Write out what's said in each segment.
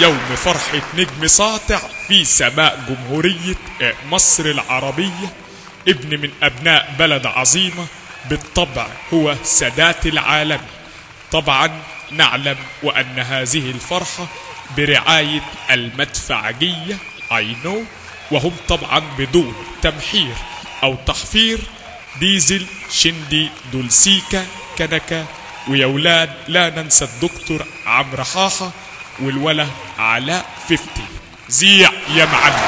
يوم فرحة نجم ساطع في سماء جمهورية مصر العربية، ابن من أبناء بلد عظيمة بالطبع هو سادات العالم. طبعا نعلم وأن هذه الفرحة برعاية المدفعجية وهم طبعا بدون تمحير أو تحفير ديزل شندي دولسيكا كنكا. ويا ولاد لا ننسى الدكتور عمرو حاحة والولا علاء 50. زيع يا معلم.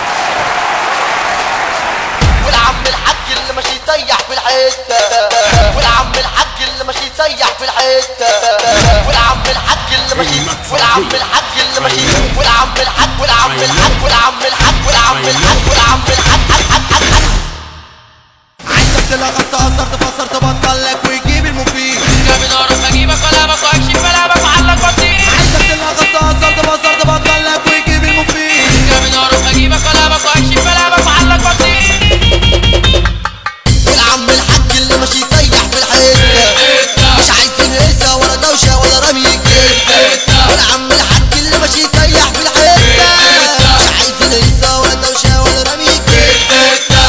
والعم الحاج اللي ماشي يسيح في الحته، والعم الحاج اللي ماشي يسيح في الحته، والعم الحاج اللي ماشي، والعم الحاج اللي ماشي، والعم الحاج، والعم الحاج، والعم الحاج، والعم الحاج، والعم الحاج. عايزك تلغط تهزر تفسر تبطل لك ويجيب المفيد. جاب نارك اجيبك كلامك واكشف كلامك وعلق بطيء. عايزك تلغط تهزر تفسر تبطل لك ويجيب المفيد. جاب نارك اجيبك كلامك واكشف كلامك وعلق بطيء. والعم الحاج اللي ماشي يسيح في الحته، مش عايزين هيصه ولا دوشه ولا رمي كده. والعم الحاج اللي ماشي يسيح في الحته، مش عايزين هيصه ولا دوشه ولا رمي كده.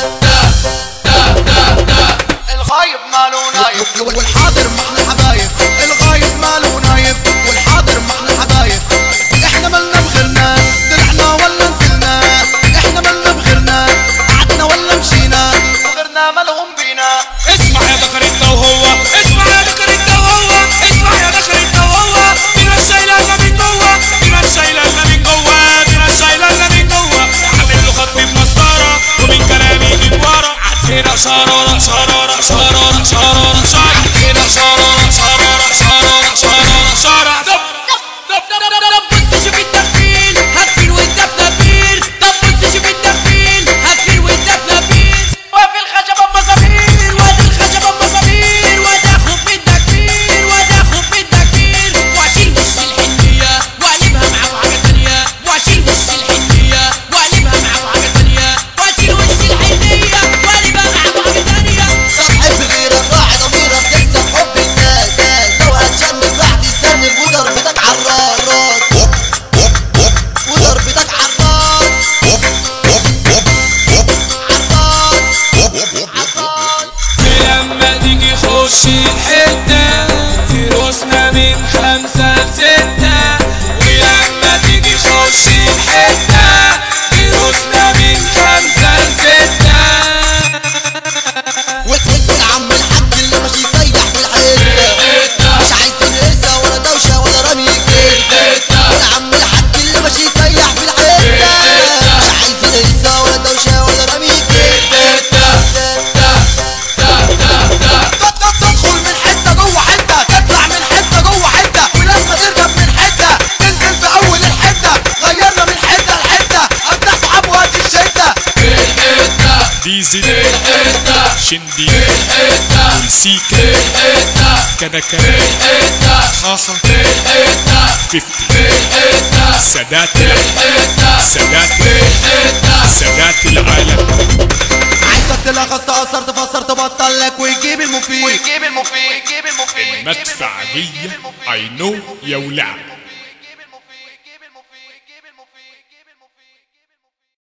الغايب ماله نايم والحاضر ما احنا حبايب، الغايب ماله نايب والحاضر ما احنا حبايب. احنا مالنا بغيرنا، طلعنا ولا نزلنا، احنا مالنا بغيرنا، قعدنا ولا مشينا، وغيرنا مالهم بينا. اسمع يا ذكر انت وهو، اسمع يا ذكر انت وهو، اسمع يا ذكر انت وهو. دينا الشايلة من جوه، دينا الشايلة من جوه، دينا الشايلة من جوه. عامل له خط بمسطرة ومن كلامي من ورا. عدينا شرارة شرارة شرارة شرارة شرارة. عدينا شرارة شرارة شرارة شرارة شرارة. طب بص شوف التفيل هتفيل وانت بنفيل. طب بص شوف التفيل هتفيل وانت بنفيل. وفي الخشبة مصابير، وادي الخشبة مصابير، وادي اخد منك فيل، وادي اخد منك فيل. واشيل وش الحنية واقلبها معاه حاجة تانية، واشيل وش الحنية واقلبها معاه حاجة تانية، واشيل وش الحنية واقلبها معاه حاجة تانية. صاحب غيرك راعي ضميرك تكسب حب الناس، لو هتشنب راح تستنب وضربتك عالراس، وضربتك عالراس، عالراس. لما تيجي خش الحتة فلوسنا من 5 ل6. ولما تيجي خش الحتة فلوسنا من 5 ل6. والعم الحاج اللي ماشي يسيح في الحته، مش عايزين هيصه ولا دوشه ولا رمي كده. والعم الحاج اللي ماشي يسيح في الحته، مش عايزين هيصه ولا دوشه ولا رمي كده. تدخل من حته جوه حته، تطلع من حته جوه حته، ولما تركب من حته تنزل في اول الحته. غيرنا من حته لحته، افتح صحاب وقت الشده. ديزل شندي دولسيكا كنكا حاحة 50. سادات سادات العالم. عايزك تلغط تأثر تفسر تبطل لك ويجيب المفيد. ويجيب المفيد، ويجيب المفيد. مدفعجية يا ولاد.